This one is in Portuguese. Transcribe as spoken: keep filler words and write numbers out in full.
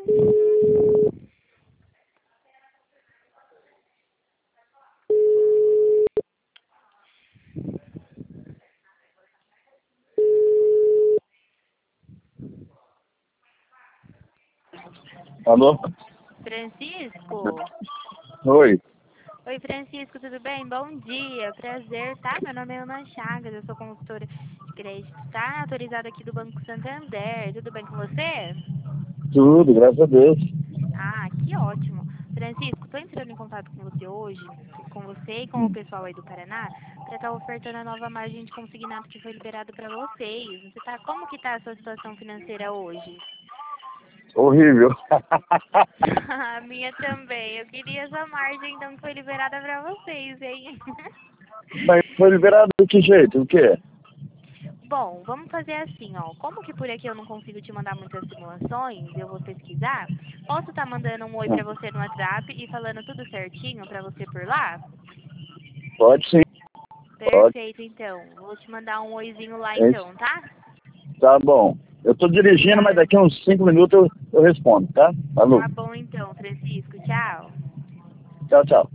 Alô? Francisco? Oi. Oi, Francisco, tudo bem? Bom dia, prazer, tá? Meu nome é Ana Chagas, eu sou consultora de crédito, tá? Autorizada aqui do Banco Santander, tudo bem com você? Tudo, graças a Deus. Ah, que ótimo. Francisco, tô entrando em contato com você hoje, com você e com o pessoal aí do Paraná, para estar ofertando a nova margem de consignado que foi liberada para vocês. Você tá, como que tá a sua situação financeira hoje? Horrível. A minha também. Eu queria essa margem, então, que foi liberada para vocês, hein? Mas foi liberado de que jeito? O quê? Bom, vamos fazer assim, ó. Como que por aqui eu não consigo te mandar muitas simulações, eu vou pesquisar. Posso estar mandando um oi Ah, pra você no WhatsApp e falando tudo certinho pra você por lá? pode sim, pode. Perfeito, então. Vou te mandar um oizinho lá É então, isso. tá? Tá bom. Eu tô dirigindo, mas Tá. daqui a uns cinco minutos eu, eu respondo, tá? Falou. Tá bom então, Francisco. Tchau. Tchau, tchau.